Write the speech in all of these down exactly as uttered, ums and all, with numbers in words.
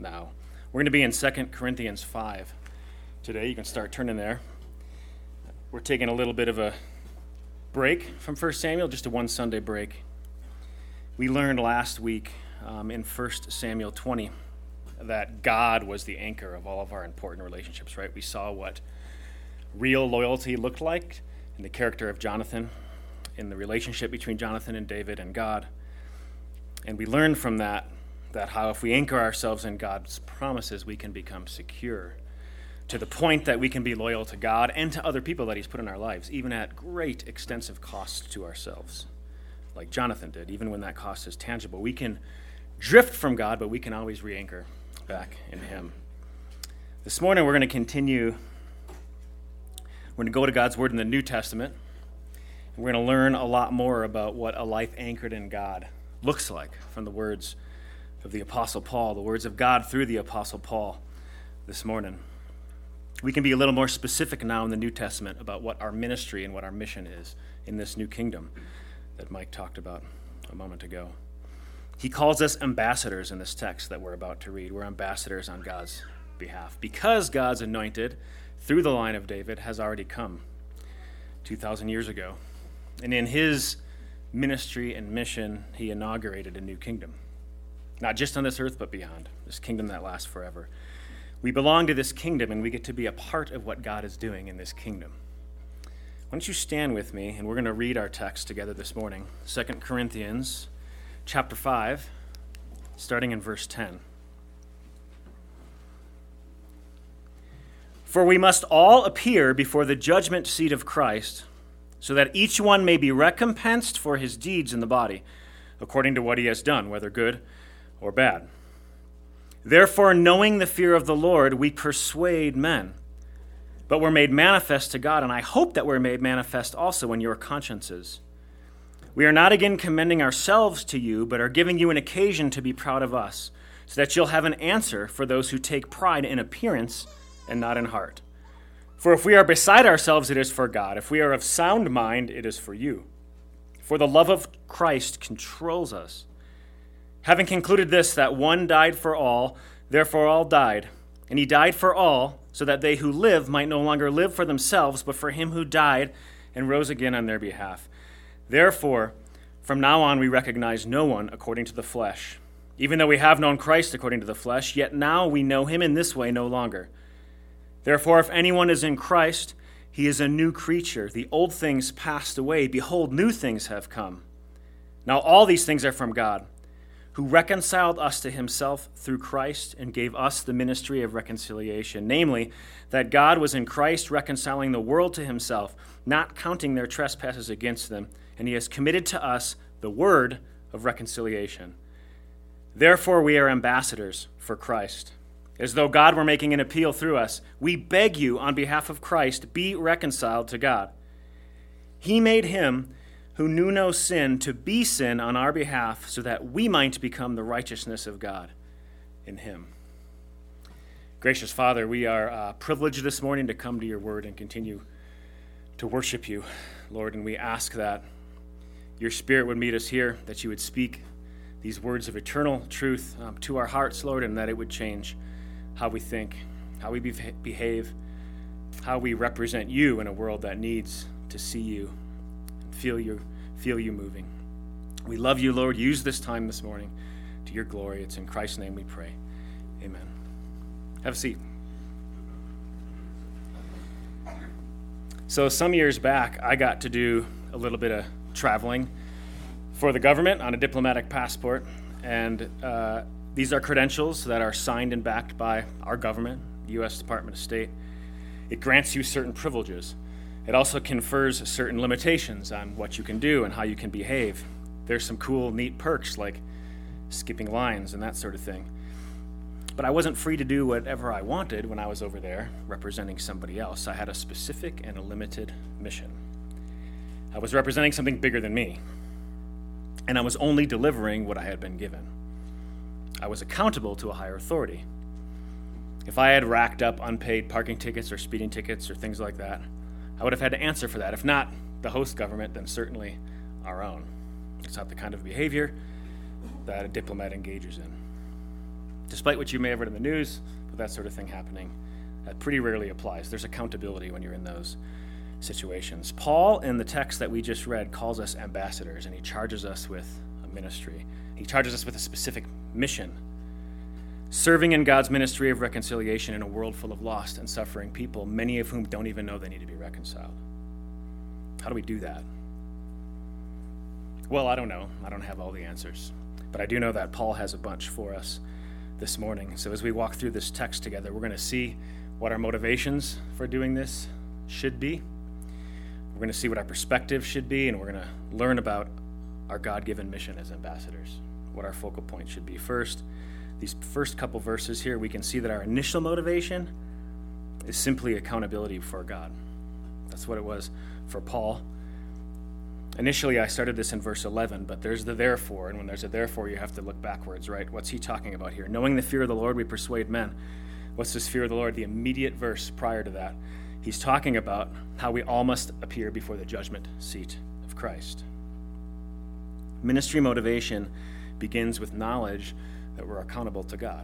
now. We're going to be in Second Corinthians five today. You can start turning there. We're taking a little bit of a break from First Samuel, just a one Sunday break. We learned last week um, in First Samuel twenty that God was the anchor of all of our important relationships, right? We saw what real loyalty looked like in the character of Jonathan, in the relationship between Jonathan and David and God. And we learned from that that how if we anchor ourselves in God's promises, we can become secure to the point that we can be loyal to God and to other people that he's put in our lives, even at great extensive cost to ourselves, like Jonathan did, even when that cost is tangible. We can drift from God, but we can always re-anchor back in him. This morning we're going to continue. We're going to go to God's word in the New Testament. We're going to learn a lot more about what a life anchored in God looks like from the words of the Apostle Paul, the words of God through the Apostle Paul this morning. We can be a little more specific now in the New Testament about what our ministry and what our mission is in this new kingdom that Mike talked about a moment ago. He calls us ambassadors in this text that we're about to read. We're ambassadors on God's behalf because God's anointed through the line of David has already come two thousand years ago. And in his ministry and mission, he inaugurated a new kingdom. Not just on this earth, but beyond. This kingdom that lasts forever. We belong to this kingdom, and we get to be a part of what God is doing in this kingdom. Why don't you stand with me, and we're going to read our text together this morning. Second Corinthians chapter five, starting in verse ten. For we must all appear before the judgment seat of Christ, so that each one may be recompensed for his deeds in the body, according to what he has done, whether good or bad. Therefore, knowing the fear of the Lord, we persuade men. But we're made manifest to God, and I hope that we're made manifest also in your consciences. We are not again commending ourselves to you, but are giving you an occasion to be proud of us, so that you'll have an answer for those who take pride in appearance and not in heart. For if we are beside ourselves, it is for God. If we are of sound mind, it is for you. For the love of Christ controls us. Having concluded this, that one died for all, therefore all died. And he died for all, so that they who live might no longer live for themselves, but for him who died and rose again on their behalf. Therefore, from now on we recognize no one according to the flesh. Even though we have known Christ according to the flesh, yet now we know him in this way no longer. Therefore, if anyone is in Christ, he is a new creature. The old things passed away. Behold, new things have come. Now all these things are from God, who reconciled us to himself through Christ and gave us the ministry of reconciliation, namely, that God was in Christ reconciling the world to himself, not counting their trespasses against them, and he has committed to us the word of reconciliation. Therefore, we are ambassadors for Christ. As though God were making an appeal through us, we beg you on behalf of Christ, be reconciled to God. He made him who knew no sin to be sin on our behalf, so that we might become the righteousness of God in him. Gracious Father, we are uh, privileged this morning to come to your word and continue to worship you, Lord, and we ask that your Spirit would meet us here, that you would speak these words of eternal truth um, to our hearts, Lord, and that it would change how we think, how we be- behave, how we represent you in a world that needs to see you and feel you, feel you moving. We love you, Lord. Use this time this morning to your glory. It's in Christ's name we pray. Amen. Have a seat. So some years back, I got to do a little bit of traveling for the government on a diplomatic passport, and uh, these are credentials that are signed and backed by our government, the U S Department of State. It grants you certain privileges. It also confers certain limitations on what you can do and how you can behave. There's some cool, neat perks like skipping lines and that sort of thing. But I wasn't free to do whatever I wanted when I was over there representing somebody else. I had a specific and a limited mission. I was representing something bigger than me, and I was only delivering what I had been given. I was accountable to a higher authority. If I had racked up unpaid parking tickets or speeding tickets or things like that, I would have had to answer for that. If not the host government, then certainly our own. It's not the kind of behavior that a diplomat engages in. Despite what you may have read in the news, with that sort of thing happening, that pretty rarely applies. There's accountability when you're in those situations. Paul, in the text that we just read, calls us ambassadors, and he charges us with a ministry. He charges us with a specific mission, serving in God's ministry of reconciliation in a world full of lost and suffering people, many of whom don't even know they need to be reconciled. How do we do that? Well, I don't know. I don't have all the answers. But I do know that Paul has a bunch for us this morning. So as we walk through this text together, we're going to see what our motivations for doing this should be. We're going to see what our perspective should be, and we're going to learn about our God-given mission as ambassadors, what our focal point should be. First, these first couple verses here, we can see that our initial motivation is simply accountability before God. That's what it was for Paul. Initially, I started this in verse eleven, but there's the therefore, and when there's a therefore, you have to look backwards, right? What's he talking about here? Knowing the fear of the Lord, we persuade men. What's this fear of the Lord? The immediate verse prior to that, he's talking about how we all must appear before the judgment seat of Christ. Ministry motivation begins with knowledge that we're accountable to God.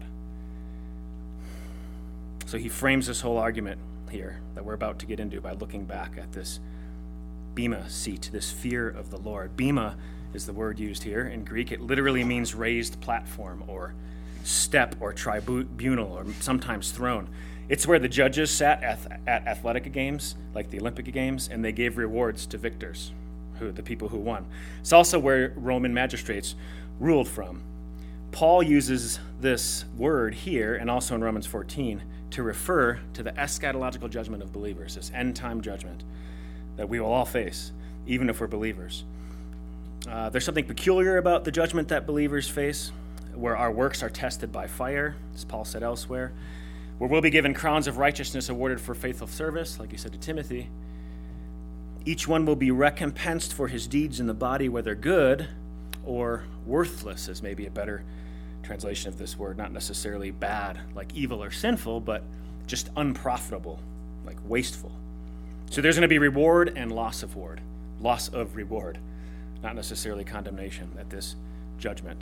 So he frames this whole argument here that we're about to get into by looking back at this bema seat, this fear of the Lord. Bema is the word used here. In Greek, it literally means raised platform or step or tribunal or sometimes throne. It's where the judges sat at, at athletic games, like the Olympic Games, and they gave rewards to victors, who the people who won. It's also where Roman magistrates ruled from. Paul uses this word here and also in Romans fourteen to refer to the eschatological judgment of believers, this end-time judgment that we will all face, even if we're believers. Uh, there's something peculiar about the judgment that believers face, where our works are tested by fire, as Paul said elsewhere, where we'll be given crowns of righteousness awarded for faithful service, like he said to Timothy. Each one will be recompensed for his deeds in the body, whether good or worthless, is maybe a better translation of this word, not necessarily bad, like evil or sinful, but just unprofitable, like wasteful. So there's going to be reward and loss of reward, loss of reward, not necessarily condemnation at this judgment.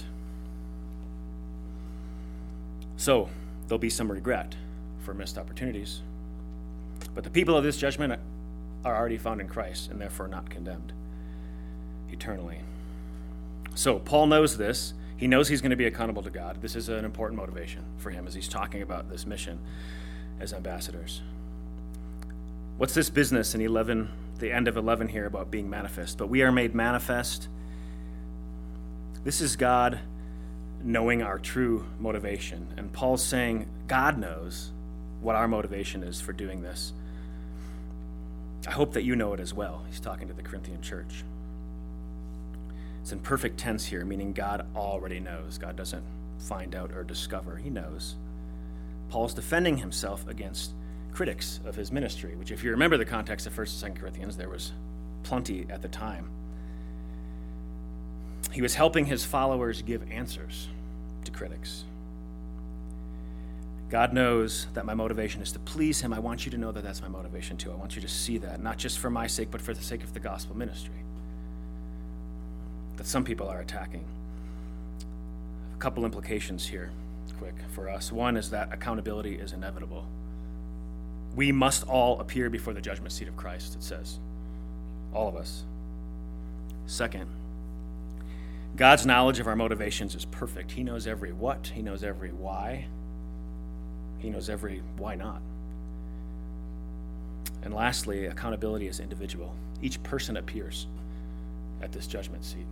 So there'll be some regret for missed opportunities, but the people of this judgment are already found in Christ and therefore not condemned eternally. So Paul knows this. He knows he's going to be accountable to God. This is an important motivation for him as he's talking about this mission as ambassadors. What's this business in eleven, the end of eleven here about being manifest? But we are made manifest. This is God knowing our true motivation. And Paul's saying God knows what our motivation is for doing this. I hope that you know it as well. He's talking to the Corinthian church. It's in perfect tense here, meaning God already knows. God doesn't find out or discover. He knows. Paul's defending himself against critics of his ministry, which if you remember the context of First and Second Corinthians, there was plenty at the time. He was helping his followers give answers to critics. God knows that my motivation is to please him. I want you to know that that's my motivation too. I want you to see that, not just for my sake, but for the sake of the gospel ministry that some people are attacking. A couple implications here, quick, for us. One is that accountability is inevitable. We must all appear before the judgment seat of Christ, it says. All of us. Second, God's knowledge of our motivations is perfect. He knows every what. He knows every why. He knows every why not. And lastly, accountability is individual. Each person appears at this judgment seat.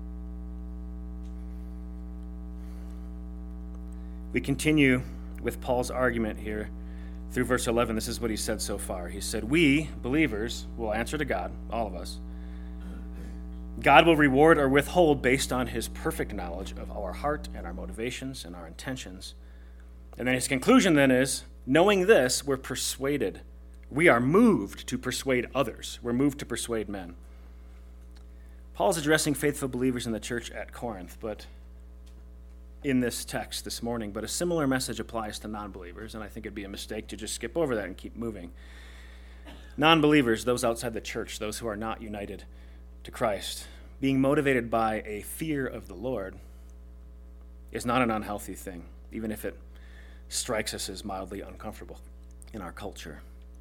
We continue with Paul's argument here through verse eleven. This is what he said so far. He said, we, believers, will answer to God, all of us. God will reward or withhold based on his perfect knowledge of our heart and our motivations and our intentions. And then his conclusion then is, knowing this, we're persuaded. We are moved to persuade others. We're moved to persuade men. Paul's addressing faithful believers in the church at Corinth, but in this text this morning, but a similar message applies to non-believers, and I think it'd be a mistake to just skip over that and keep moving. Non-believers, those outside the church, those who are not united to Christ, being motivated by a fear of the Lord is not an unhealthy thing. even if it strikes us as mildly uncomfortable in our culture.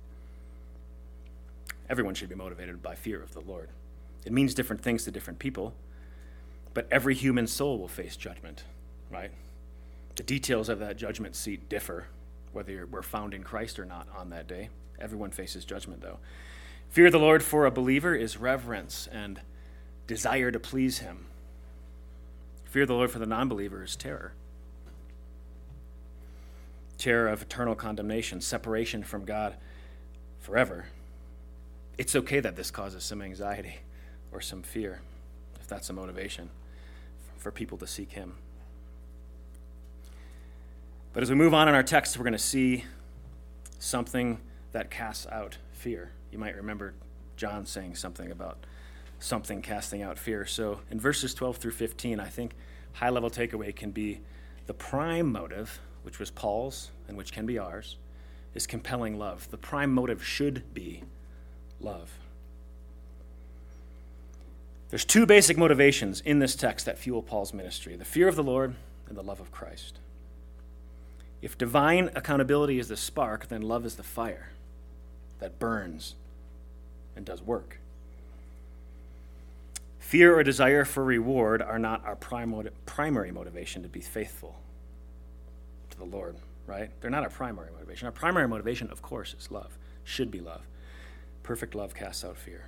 Everyone should be motivated by fear of the Lord. It means different things to different people, but every human soul will face judgment, right? The details of that judgment seat differ, whether you're, we're found in Christ or not on that day. Everyone faces judgment, though. Fear of the Lord for a believer is reverence and desire to please him. Fear of the Lord for the non-believer is terror. Terror of eternal condemnation, separation from God forever. It's okay that this causes some anxiety or some fear, if that's a motivation for people to seek him. But as we move on in our text, we're going to see something that casts out fear. You might remember John saying something about something casting out fear. So in verses twelve through fifteen, I think high-level takeaway can be the prime motive, which was Paul's and which can be ours, is compelling love. The prime motive should be love. There's two basic motivations in this text that fuel Paul's ministry: the fear of the Lord and the love of Christ. If divine accountability is the spark, then love is the fire that burns and does work. Fear or desire for reward are not our primary motivation to be faithful to the Lord, right? They're not our primary motivation. Our primary motivation, of course, is love, should be love. Perfect love casts out fear.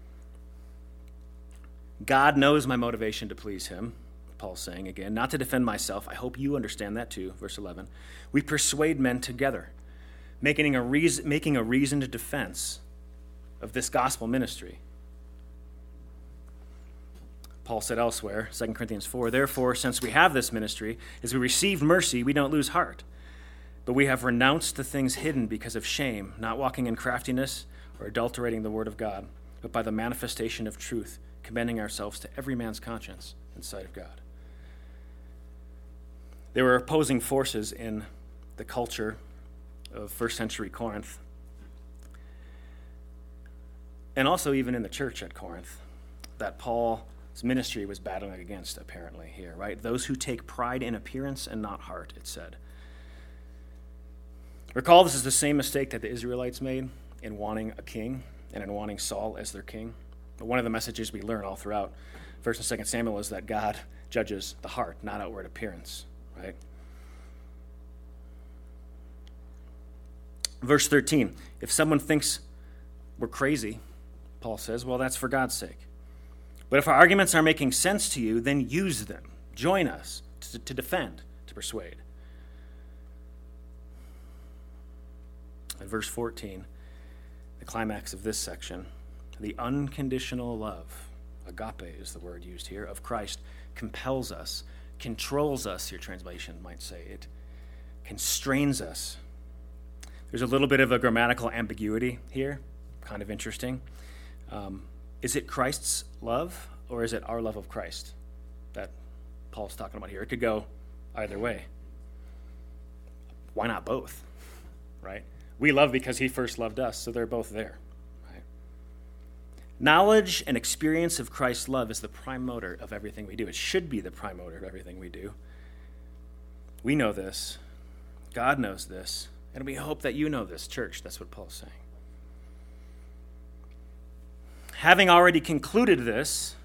God knows my motivation to please him, Paul's saying again, not to defend myself. I hope you understand that too, verse eleven. We persuade men together, making a, reason, making a reasoned defense of this gospel ministry. Paul said elsewhere, Second Corinthians four, therefore, since we have this ministry, as we received mercy, we don't lose heart. But we have renounced the things hidden because of shame, not walking in craftiness or adulterating the word of God, but by the manifestation of truth, commending ourselves to every man's conscience in sight of God. There were opposing forces in the culture of first century Corinth, and also even in the church at Corinth, that Paul's ministry was battling against, apparently, here, right? Those who take pride in appearance and not heart, it said. Recall, this is the same mistake that the Israelites made in wanting a king and in wanting Saul as their king. But one of the messages we learn all throughout First and Second Samuel is that God judges the heart, not outward appearance, right? Verse thirteen, if someone thinks we're crazy, Paul says, well, that's for God's sake. But if our arguments are making sense to you, then use them. Join us to, to defend, to persuade. At verse fourteen, the climax of this section, the unconditional love, agape is the word used here, of Christ compels us, controls us, your translation might say. It constrains us. There's a little bit of a grammatical ambiguity here, kind of interesting. Um, is it Christ's love, or is it our love of Christ that Paul's talking about here? It could go either way. Why not both, right? We love because he first loved us, so they're both there. Right? Knowledge and experience of Christ's love is the prime motor of everything we do. It should be the prime motor of everything we do. We know this. God knows this. And we hope that you know this, church. That's what Paul's saying. Having already concluded this,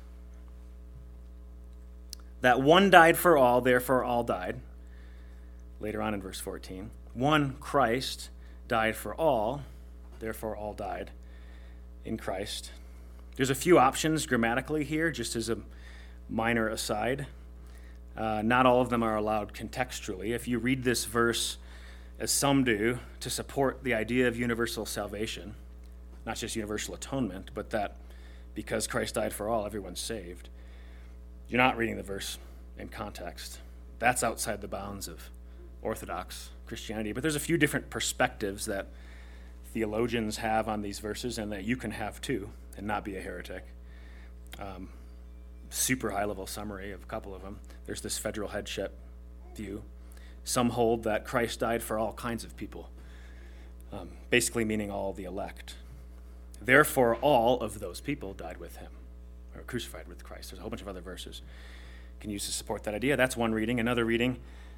that one died for all, therefore all died. Later on in verse fourteen. One, Christ, died for all, therefore all died in Christ. There's a few options grammatically here, just as a minor aside. Uh, not all of them are allowed contextually. If you read this verse, as some do, to support the idea of universal salvation, not just universal atonement, but that because Christ died for all, everyone's saved, you're not reading the verse in context. That's outside the bounds of Orthodox Christianity. But there's a few different perspectives that theologians have on these verses and that you can have too and not be a heretic. Um, super high-level summary of a couple of them. There's this federal headship view. Some hold that Christ died for all kinds of people, um, basically meaning all the elect. Therefore, all of those people died with him, or crucified with Christ. There's a whole bunch of other verses you can use to support that idea. That's one reading. Another reading,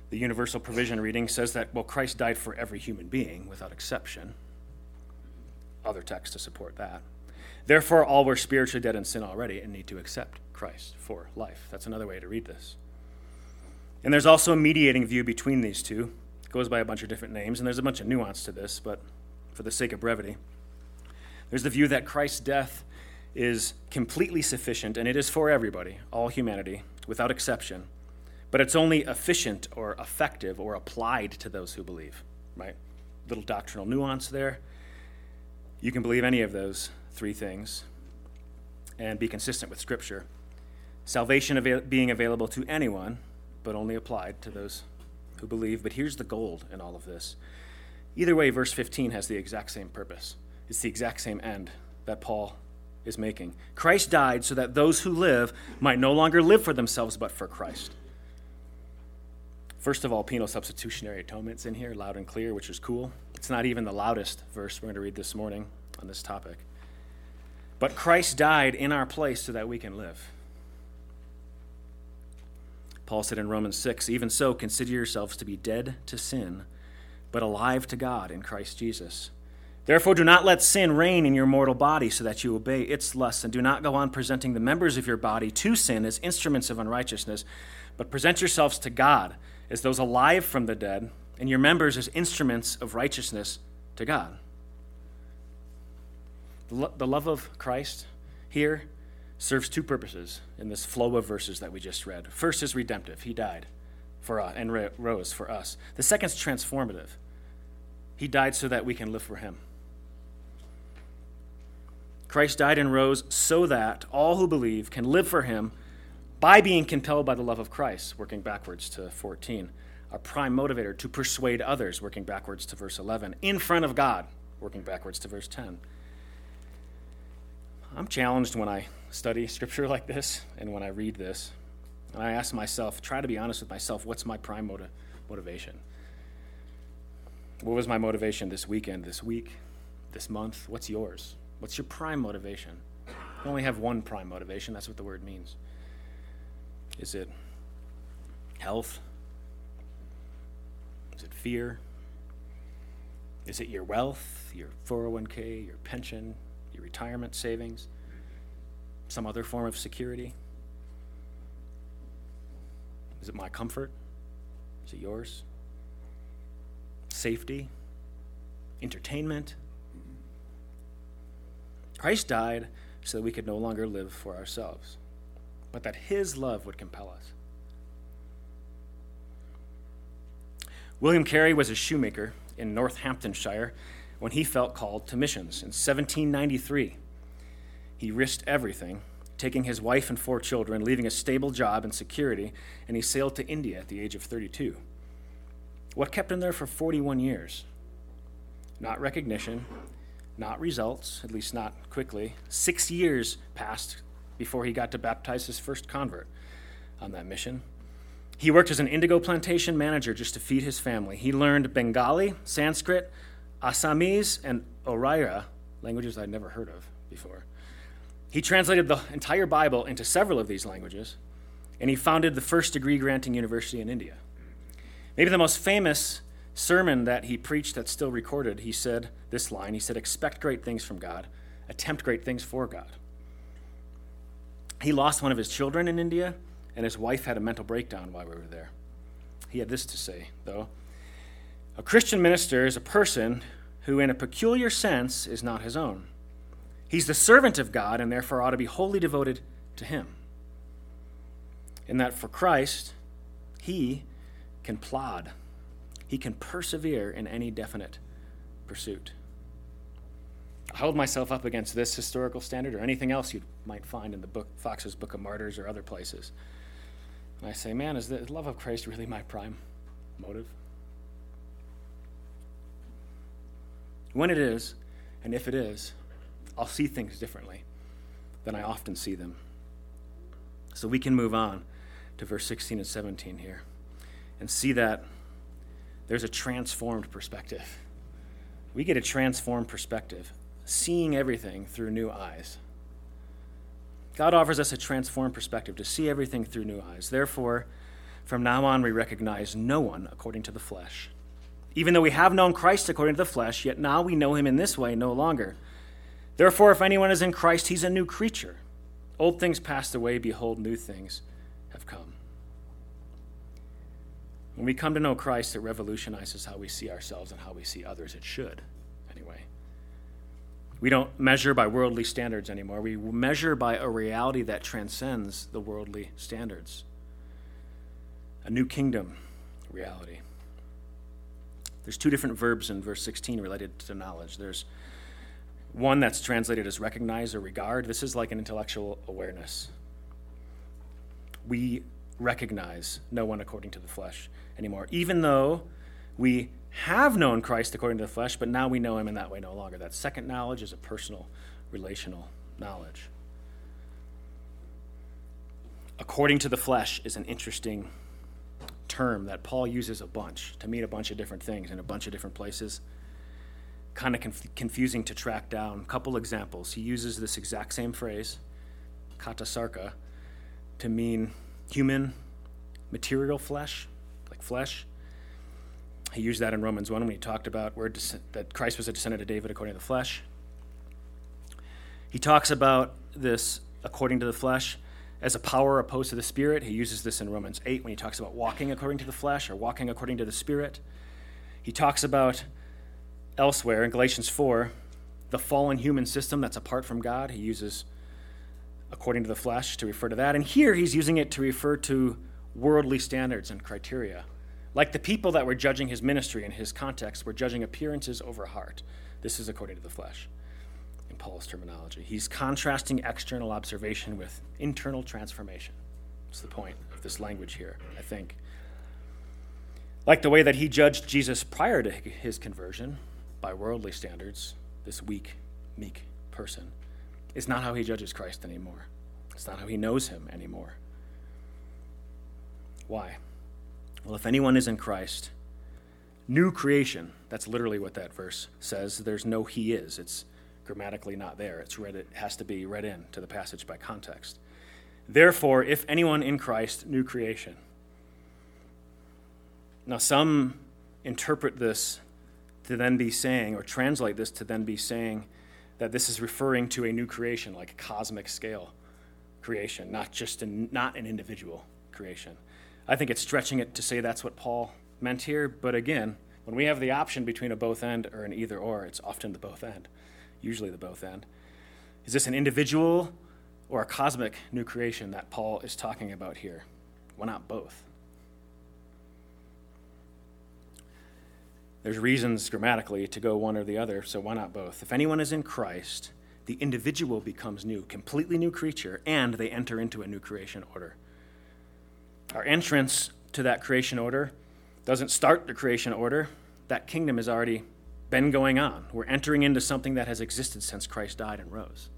The universal provision reading says that, well, Christ died for every human being without exception. Other texts to support that. Therefore, all were spiritually dead in sin already and need to accept Christ for life. That's another way to read this. And there's also a mediating view between these two. It goes by a bunch of different names, and there's a bunch of nuance to this, but for the sake of brevity, there's the view that Christ's death is completely sufficient, and it is for everybody, all humanity, without exception. But it's only efficient or effective or applied to those who believe, right? Little doctrinal nuance there. You can believe any of those three things and be consistent with Scripture. Salvation avail- being available to anyone, but only applied to those who believe. But here's the gold in all of this. Either way, verse fifteen has the exact same purpose. It's the exact same end that Paul is making. Christ died so that those who live might no longer live for themselves, but for Christ. First of all, penal substitutionary atonement's in here, loud and clear, which is cool. It's not even the loudest verse we're going to read this morning on this topic. But Christ died in our place so that we can live. Paul said in Romans six, even so, consider yourselves to be dead to sin, but alive to God in Christ Jesus. Therefore, do not let sin reign in your mortal body so that you obey its lusts, and do not go on presenting the members of your body to sin as instruments of unrighteousness, but present yourselves to God as those alive from the dead, and your members as instruments of righteousness to God. The, lo- the love of Christ here serves two purposes in this flow of verses that we just read. First is redemptive. He died for us and ro- rose for us. The second is transformative. He died so that we can live for him. Christ died and rose so that all who believe can live for him by being compelled by the love of Christ, working backwards to fourteen. Our prime motivator to persuade others, working backwards to verse eleven. In front of God, working backwards to verse ten. I'm challenged when I study scripture like this and when I read this. And I ask myself, try to be honest with myself, what's my prime motiv- motivation? What was my motivation this weekend, this week, this month? What's yours? What's your prime motivation? You only have one prime motivation. That's what the word means. Is it health? Is it fear? Is it your wealth, your four oh one k, your pension, your retirement savings, some other form of security? Is it my comfort? Is it yours? Safety? Entertainment? Christ died so that we could no longer live for ourselves, but that his love would compel us. William Carey was a shoemaker in Northamptonshire when he felt called to missions. In seventeen ninety-three, he risked everything, taking his wife and four children, leaving a stable job and security, and he sailed to India at the age of thirty-two. What kept him there for forty-one years? Not recognition, not results, at least not quickly. Six years passed before he got to baptize his first convert on that mission. He worked as an indigo plantation manager just to feed his family. He learned Bengali, Sanskrit, Assamese, and Oriya, languages I'd never heard of before. He translated the entire Bible into several of these languages, and he founded the first degree-granting university in India. Maybe the most famous sermon that he preached that's still recorded, he said this line, he said, expect great things from God, attempt great things for God. He lost one of his children in India, and his wife had a mental breakdown while we were there. He had this to say, though. A Christian minister is a person who, in a peculiar sense, is not his own. He's the servant of God and therefore ought to be wholly devoted to him. In that for Christ, he can plod. He can persevere in any definite pursuit. I hold myself up against this historical standard or anything else you might find in the book, Fox's Book of Martyrs or other places. And I say, man, is the love of Christ really my prime motive? When it is, and if it is, I'll see things differently than I often see them. So we can move on to verse sixteen and seventeen here and see that there's a transformed perspective. We get a transformed perspective, seeing everything through new eyes. God offers us a transformed perspective to see everything through new eyes. Therefore, From now on, we recognize no one according to the flesh. Even though we have known Christ according to the flesh, yet now we know him in this way no longer. Therefore, if anyone is in Christ, he's a new creature. Old things passed away, behold, new things have come. When we come to know Christ, it revolutionizes how we see ourselves and how we see others. It should, anyway. We don't measure by worldly standards anymore. We measure by a reality that transcends the worldly standards. A new kingdom reality. There's two different verbs in verse sixteen related to knowledge. There's one that's translated as recognize or regard. This is like an intellectual awareness. We recognize no one according to the flesh anymore, even though we have known Christ according to the flesh, but now we know him in that way no longer. That second knowledge is a personal, relational knowledge. According to the flesh is an interesting term that Paul uses a bunch to mean a bunch of different things in a bunch of different places. Kind of conf- confusing to track down. A couple examples. He uses this exact same phrase, katasarka, to mean human, material flesh, like flesh. He used that in Romans one when he talked about where des- that Christ was a descendant of David according to the flesh. He talks about this according to the flesh as a power opposed to the Spirit. He uses this in Romans eight when he talks about walking according to the flesh or walking according to the Spirit. He talks about elsewhere in Galatians four, the fallen human system that's apart from God. He uses according to the flesh to refer to that. And here he's using it to refer to worldly standards and criteria. Like the people that were judging his ministry in his context were judging appearances over heart. This is according to the flesh. In Paul's terminology, he's contrasting external observation with internal transformation. That's the point of this language here, I think. Like the way that he judged Jesus prior to his conversion by worldly standards, this weak, meek person, is not how he judges Christ anymore. It's not how he knows him anymore. Why? Well, if anyone is in Christ, new creation, that's literally what that verse says. There's no he is. It's grammatically not there. It's read, it has to be read in to the passage by context. Therefore, if anyone in Christ, new creation. Now, some interpret this to then be saying, or translate this to then be saying, that this is referring to a new creation, like a cosmic scale creation, not just an, not an individual creation. I think it's stretching it to say that's what Paul meant here, but again, when we have the option between a both and or an either or, it's often the both and. Usually the both end. Is this an individual or a cosmic new creation that Paul is talking about here? Why not both? There's reasons grammatically to go one or the other, so why not both? If anyone is in Christ, the individual becomes new, completely new creature, and they enter into a new creation order. Our entrance to that creation order doesn't start the creation order. That kingdom has already been going on. We're entering into something that has existed since Christ died and rose.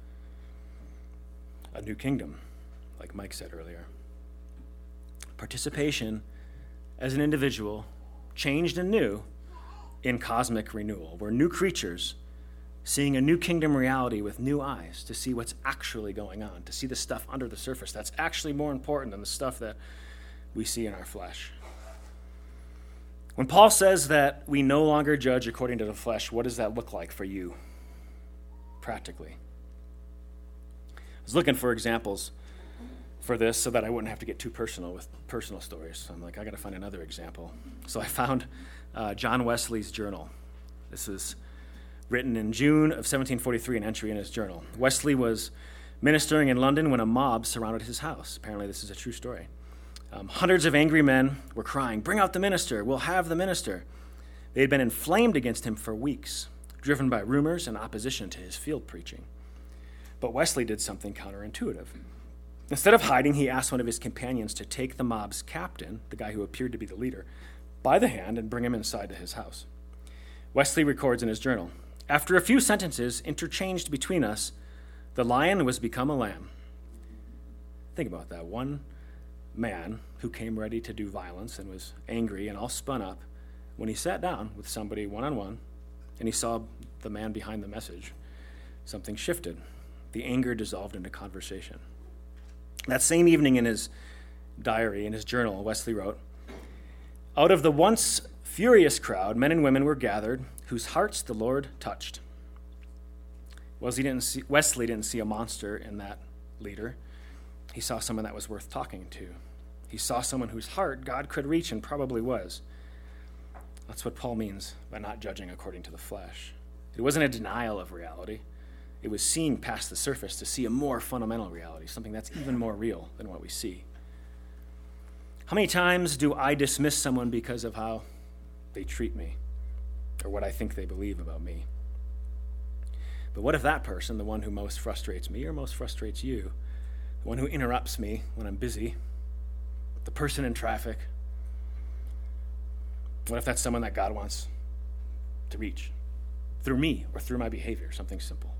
A new kingdom, like Mike said earlier. Participation as an individual, changed and new, in cosmic renewal. We're new creatures seeing a new kingdom reality with new eyes to see what's actually going on, to see the stuff under the surface that's actually more important than the stuff that we see in our flesh. When Paul says that we no longer judge according to the flesh, what does that look like for you practically? I was looking for examples for this so that I wouldn't have to get too personal with personal stories. So I'm like, I got to find another example. So I found uh, John Wesley's journal. This is written in June of seventeen forty-three, an entry in his journal. Wesley was ministering in London when a mob surrounded his house. Apparently this is a true story. Um, hundreds of angry men were crying, "Bring out the minister, we'll have the minister." They had been inflamed against him for weeks, driven by rumors and opposition to his field preaching. But Wesley did something counterintuitive. Instead of hiding, he asked one of his companions to take the mob's captain, the guy who appeared to be the leader, by the hand and bring him inside to his house. Wesley records in his journal, "After a few sentences interchanged between us, the lion was become a lamb." Think about that. One man who came ready to do violence and was angry and all spun up, when he sat down with somebody one-on-one and he saw the man behind the message, something shifted. The anger dissolved into conversation. That same evening in his diary, in his journal, Wesley wrote, "Out of the once furious crowd, men and women were gathered, whose hearts the Lord touched." Wesley didn't see, Wesley didn't see a monster in that leader. He saw someone that was worth talking to. He saw someone whose heart God could reach and probably was. That's what Paul means by not judging according to the flesh. It wasn't a denial of reality. It was seeing past the surface to see a more fundamental reality, something that's even more real than what we see. How many times do I dismiss someone because of how they treat me or what I think they believe about me? But what if that person, the one who most frustrates me or most frustrates you, the one who interrupts me when I'm busy, the person in traffic, what if that's someone that God wants to reach through me or through my behavior, something simple?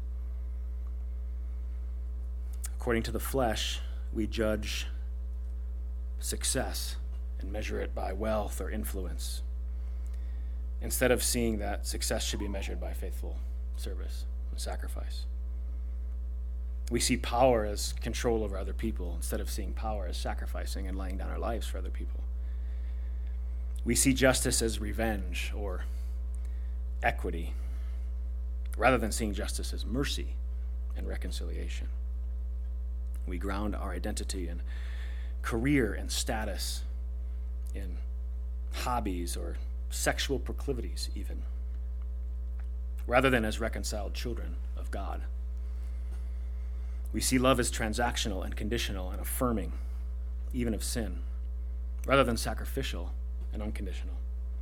According to the flesh, we judge success and measure it by wealth or influence, instead of seeing that success should be measured by faithful service and sacrifice. We see power as control over other people instead of seeing power as sacrificing and laying down our lives for other people. We see justice as revenge or equity rather than seeing justice as mercy and reconciliation. We ground our identity in career and status, in hobbies or sexual proclivities even, rather than as reconciled children of God. We see love as transactional and conditional and affirming, even of sin, rather than sacrificial and unconditional.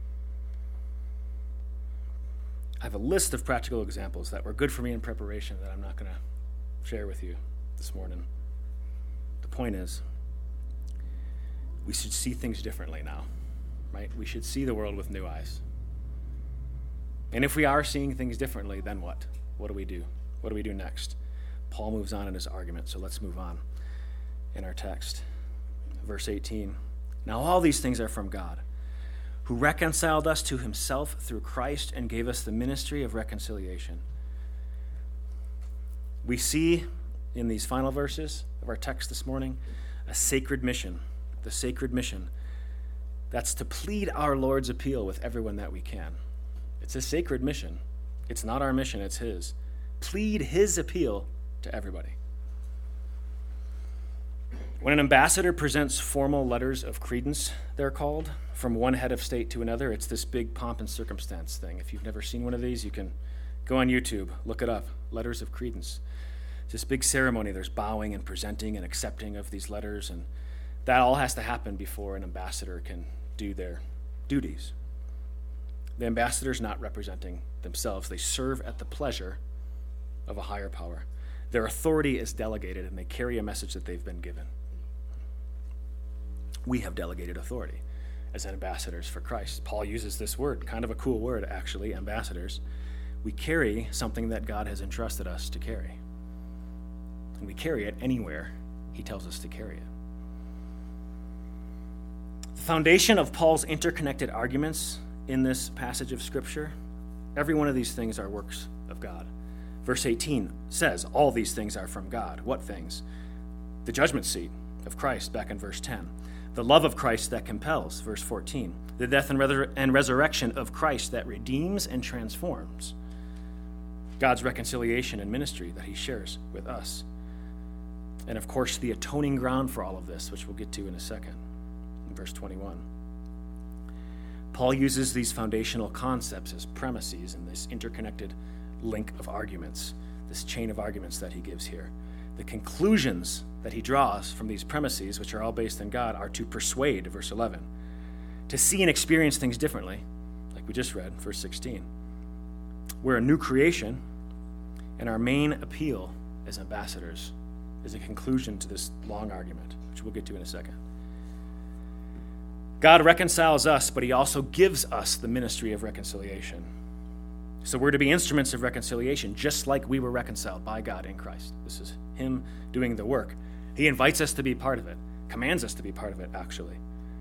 I have a list of practical examples that were good for me in preparation that I'm not going to share with you this morning. The point is, we should see things differently now, right? We should see the world with new eyes. And if we are seeing things differently, then what? What do we do? What do we do next? Paul moves on in his argument, so let's move on in our text. Verse eighteen. Now all these things are from God, who reconciled us to himself through Christ and gave us the ministry of reconciliation. We see in these final verses of our text this morning a sacred mission, the sacred mission that's to plead our Lord's appeal with everyone that we can. It's a sacred mission. It's not our mission, it's his. Plead his appeal to everybody. When an ambassador presents formal letters of credence, they're called, from one head of state to another, it's this big pomp and circumstance thing. If you've never seen one of these, you can go on YouTube, look it up, letters of credence. It's this big ceremony. There's bowing and presenting and accepting of these letters, and that all has to happen before an ambassador can do their duties. The ambassador's not representing themselves. They serve at the pleasure of a higher power. Their authority is delegated, and they carry a message that they've been given. We have delegated authority as ambassadors for Christ. Paul uses this word, kind of a cool word, actually, ambassadors. We carry something that God has entrusted us to carry. And we carry it anywhere he tells us to carry it. The foundation of Paul's interconnected arguments in this passage of Scripture, every one of these things are works of God. Verse eighteen says, all these things are from God. What things? The judgment seat of Christ, back in verse ten. The love of Christ that compels, verse fourteen. The death and, resur- and resurrection of Christ that redeems and transforms. God's reconciliation and ministry that he shares with us. And of course, the atoning ground for all of this, which we'll get to in a second, in verse twenty-one. Paul uses these foundational concepts as premises in this interconnected link of arguments, this chain of arguments that he gives here. The conclusions that he draws from these premises, which are all based in God, are to persuade, verse eleven, to see and experience things differently, like we just read, verse sixteen. We're a new creation, and our main appeal as ambassadors is a conclusion to this long argument, which we'll get to in a second. God reconciles us, but he also gives us the ministry of reconciliation. So we're to be instruments of reconciliation, just like we were reconciled by God in Christ. This is him doing the work. He invites us to be part of it, commands us to be part of it, actually.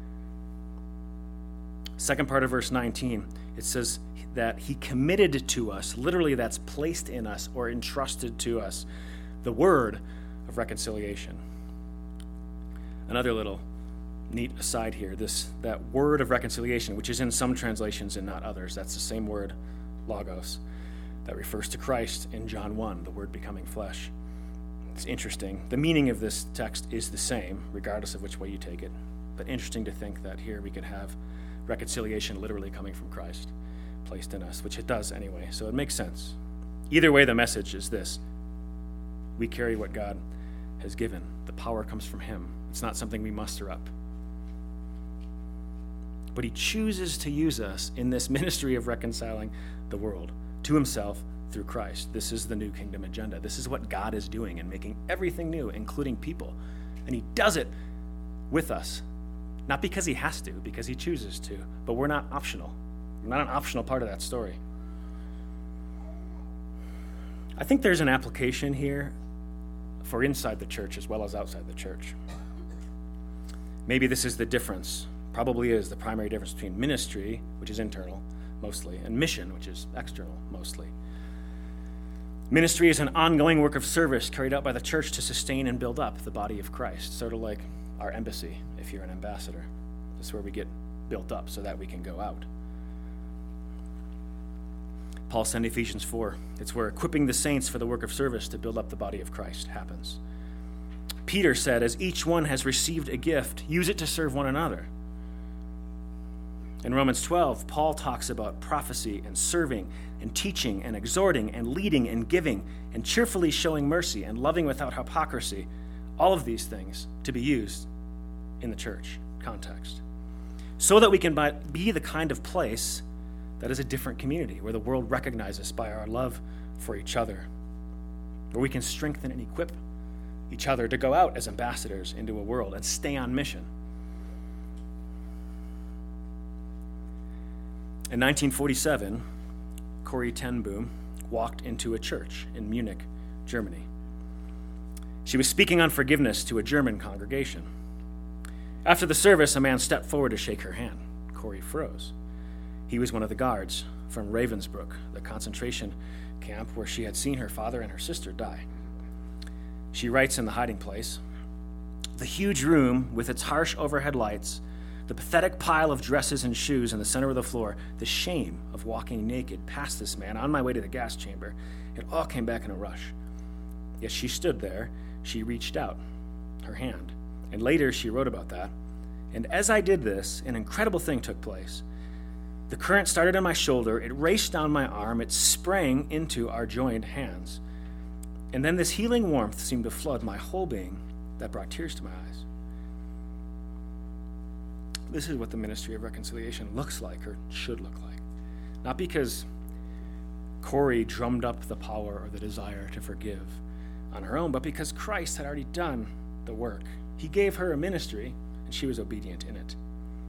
Second part of verse nineteen, it says that he committed to us, literally that's placed in us or entrusted to us, the word of reconciliation. Another little neat aside here. This that word of reconciliation, which is in some translations and not others, that's the same word, logos, that refers to Christ in John one, the word becoming flesh. It's interesting. The meaning of this text is the same, regardless of which way you take it. But interesting to think that here we could have reconciliation literally coming from Christ, placed in us, which it does anyway, so it makes sense. Either way, the message is this. We carry what God has given. The power comes from him. It's not something we muster up. But he chooses to use us in this ministry of reconciling the world to himself through Christ. This is the new kingdom agenda. This is what God is doing and making everything new, including people. And he does it with us. Not because he has to, because he chooses to. But we're not optional. We're not an optional part of that story. I think there's an application here for inside the church as well as outside the church. Maybe this is the difference, probably is the primary difference between ministry, which is internal mostly, and mission, which is external mostly. Ministry is an ongoing work of service carried out by the church to sustain and build up the body of Christ, sort of like our embassy, if you're an ambassador. This is where we get built up so that we can go out. Paul said in Ephesians four, it's where equipping the saints for the work of service to build up the body of Christ happens. Peter said, as each one has received a gift, use it to serve one another. In Romans twelve, Paul talks about prophecy and serving and teaching and exhorting and leading and giving and cheerfully showing mercy and loving without hypocrisy. All of these things to be used in the church context so that we can be the kind of place that is a different community where the world recognizes us by our love for each other, where we can strengthen and equip each other to go out as ambassadors into a world and stay on mission. In nineteen forty-seven, Corrie ten Boom walked into a church in Munich, Germany. She was speaking on forgiveness to a German congregation. After the service, a man stepped forward to shake her hand. Corrie froze. He was one of the guards from Ravensbrück, the concentration camp where she had seen her father and her sister die. She writes in The Hiding Place, the huge room with its harsh overhead lights, the pathetic pile of dresses and shoes in the center of the floor, the shame of walking naked past this man on my way to the gas chamber, it all came back in a rush. Yes, she stood there. She reached out her hand. And later she wrote about that. And as I did this, an incredible thing took place. The current started on my shoulder. It raced down my arm. It sprang into our joined hands. And then this healing warmth seemed to flood my whole being that brought tears to my eyes. This is what the ministry of reconciliation looks like, or should look like. Not because Corrie drummed up the power or the desire to forgive on her own, but because Christ had already done the work. He gave her a ministry, and she was obedient in it.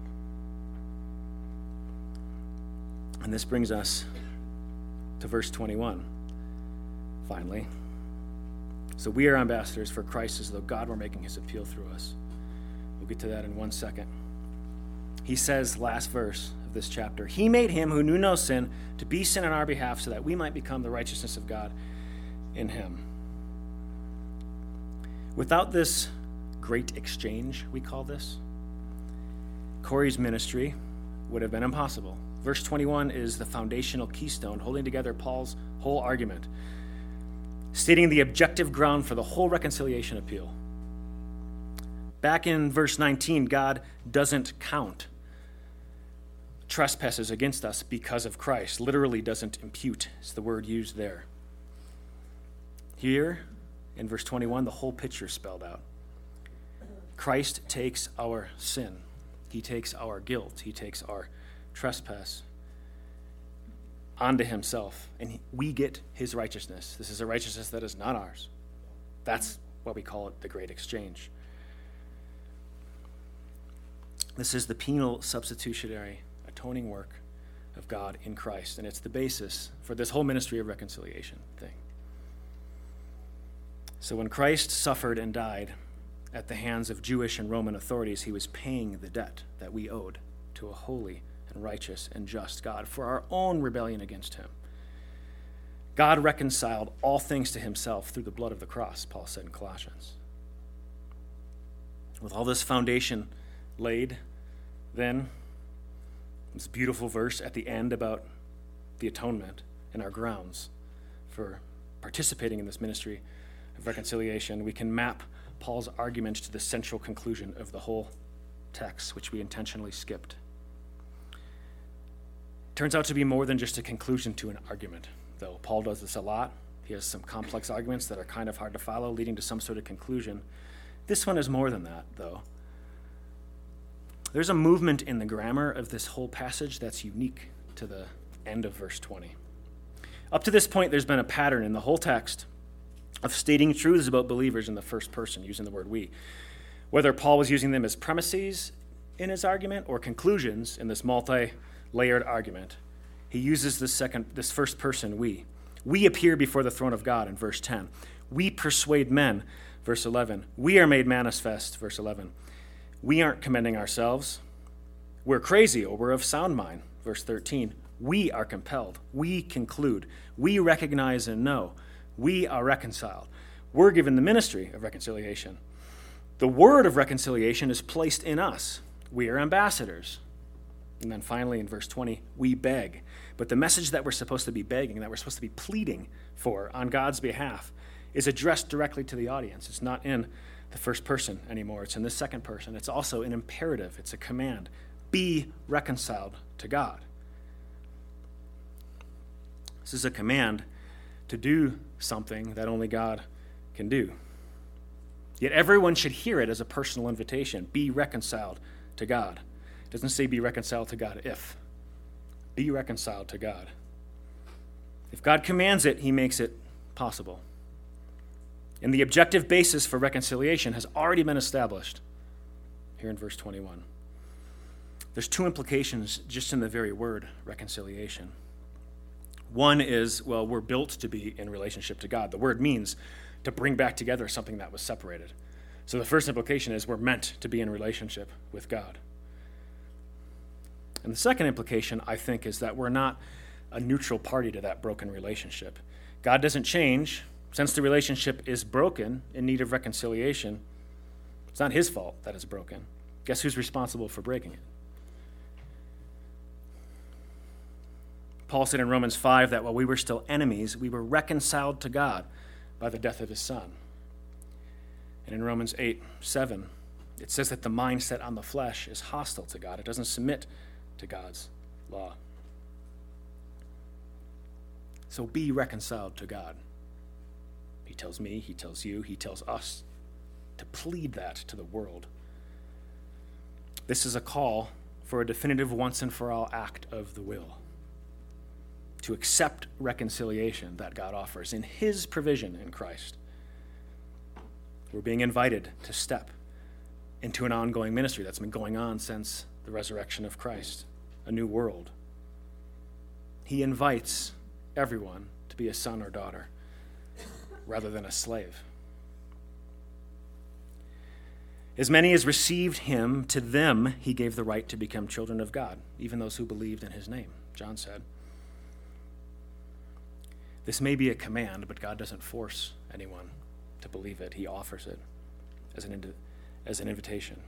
And this brings us to verse twenty-one, finally. So we are ambassadors for Christ as though God were making his appeal through us. We'll get to that in one second. He says, last verse of this chapter, he made him who knew no sin to be sin on our behalf so that we might become the righteousness of God in him. Without this great exchange, we call this, Corrie's ministry would have been impossible. Verse twenty-one is the foundational keystone holding together Paul's whole argument, stating the objective ground for the whole reconciliation appeal. Back in verse nineteen, God doesn't count trespasses against us because of Christ. Literally doesn't impute is the word used there. Here, in verse twenty-one, the whole picture spelled out. Christ takes our sin. He takes our guilt. He takes our trespass onto himself, and we get his righteousness. This is a righteousness that is not ours. That's what we call it, the great exchange. This is the penal substitutionary atoning work of God in Christ, and it's the basis for this whole ministry of reconciliation thing. So when Christ suffered and died at the hands of Jewish and Roman authorities, he was paying the debt that we owed to a holy and righteous and just God for our own rebellion against him. God reconciled all things to himself through the blood of the cross, Paul said in Colossians. With all this foundation laid then. This beautiful verse at the end about the atonement and our grounds for participating in this ministry of reconciliation. We can map Paul's argument to the central conclusion of the whole text, which we intentionally skipped. It turns out to be more than just a conclusion to an argument, though. Paul does this a lot. He has some complex arguments that are kind of hard to follow, leading to some sort of conclusion. This one is more than that, though. There's a movement in the grammar of this whole passage that's unique to the end of verse twenty. Up to this point, there's been a pattern in the whole text of stating truths about believers in the first person, using the word we. Whether Paul was using them as premises in his argument or conclusions in this multi-layered argument, he uses this second, this first person we. We appear before the throne of God in verse ten. We persuade men, verse eleven. We are made manifest, verse eleven. We aren't commending ourselves. We're crazy or we're of sound mind, verse thirteen. We are compelled. We conclude. We recognize and know. We are reconciled. We're given the ministry of reconciliation. The word of reconciliation is placed in us. We are ambassadors. And then finally in verse twenty, we beg. But the message that we're supposed to be begging, that we're supposed to be pleading for on God's behalf, is addressed directly to the audience. It's not in the first person anymore. It's in the second person. It's also an imperative. It's a command. Be reconciled to God. This is a command to do something that only God can do. Yet everyone should hear it as a personal invitation. Be reconciled to God. It doesn't say be reconciled to God if. Be reconciled to God. If God commands it, he makes it possible. And the objective basis for reconciliation has already been established here in verse twenty-one. There's two implications just in the very word reconciliation. One is, well, we're built to be in relationship to God. The word means to bring back together something that was separated. So the first implication is we're meant to be in relationship with God. And the second implication, I think, is that we're not a neutral party to that broken relationship. God doesn't change. Since the relationship is broken, in need of reconciliation, it's not his fault that it's broken. Guess who's responsible for breaking it? Paul said in Romans five that while we were still enemies, we were reconciled to God by the death of his Son. And in Romans eight seven, it says that the mind set on the flesh is hostile to God. It doesn't submit to God's law. So be reconciled to God. He tells me, he tells you, he tells us to plead that to the world. This is a call for a definitive once and for all act of the will. To accept reconciliation that God offers in his provision in Christ. We're being invited to step into an ongoing ministry that's been going on since the resurrection of Christ, a new world. He invites everyone to be a son or daughter rather than a slave. As many as received him, to them he gave the right to become children of God, even those who believed in his name, John said. This may be a command, but God doesn't force anyone to believe it. He offers it as an, as an invitation.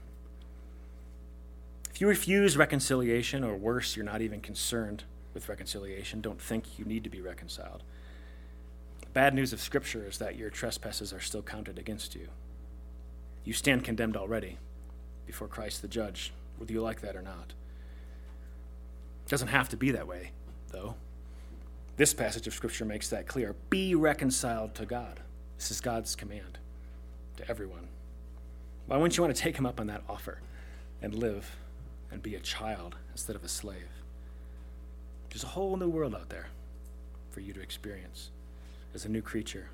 If you refuse reconciliation, or worse, you're not even concerned with reconciliation, don't think you need to be reconciled. The bad news of Scripture is that your trespasses are still counted against you. You stand condemned already before Christ the judge, whether you like that or not. It doesn't have to be that way, though. This passage of Scripture makes that clear. Be reconciled to God. This is God's command to everyone. Why wouldn't you want to take him up on that offer and live and be a child instead of a slave? There's a whole new world out there for you to experience as a new creature.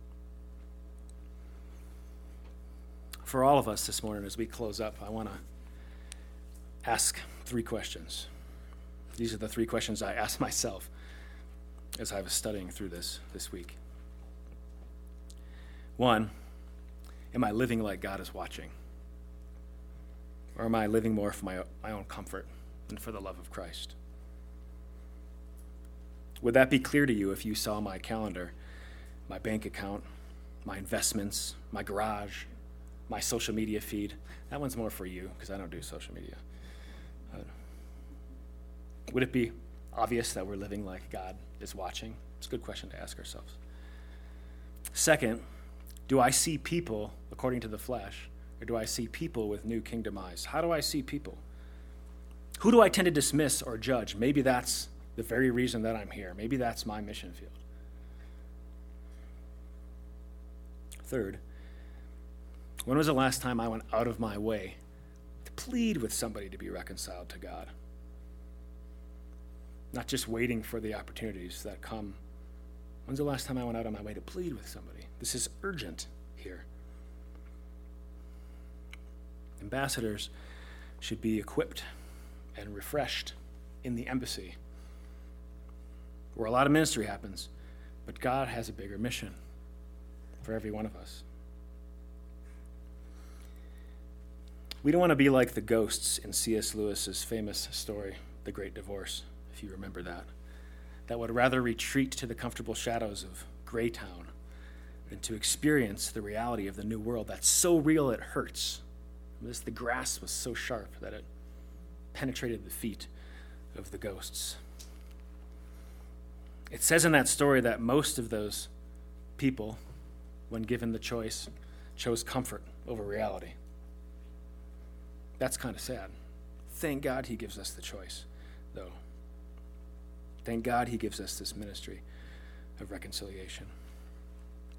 For all of us this morning, as we close up, I want to ask three questions. These are the three questions I asked myself as I was studying through this this week. One, am I living like God is watching? Or am I living more for my, my own comfort than for the love of Christ? Would that be clear to you if you saw my calendar, my bank account, my investments, my garage, my social media feed. That one's more for you because I don't do social media. Uh, would it be obvious that we're living like God is watching? It's a good question to ask ourselves. Second, do I see people according to the flesh, or do I see people with new kingdom eyes? How do I see people? Who do I tend to dismiss or judge? Maybe that's the very reason that I'm here. Maybe that's my mission field. Third, when was the last time I went out of my way to plead with somebody to be reconciled to God? Not just waiting for the opportunities that come. When's the last time I went out of my way to plead with somebody? This is urgent here. Ambassadors should be equipped and refreshed in the embassy, where a lot of ministry happens, but God has a bigger mission for every one of us. We don't want to be like the ghosts in C S Lewis's famous story, The Great Divorce, if you remember that, that would rather retreat to the comfortable shadows of Greytown than to experience the reality of the new world that's so real it hurts. This, the grass was so sharp that it penetrated the feet of the ghosts. It says in that story that most of those people, when given the choice, chose comfort over reality. That's kind of sad. Thank God he gives us the choice, though. Thank God he gives us this ministry of reconciliation.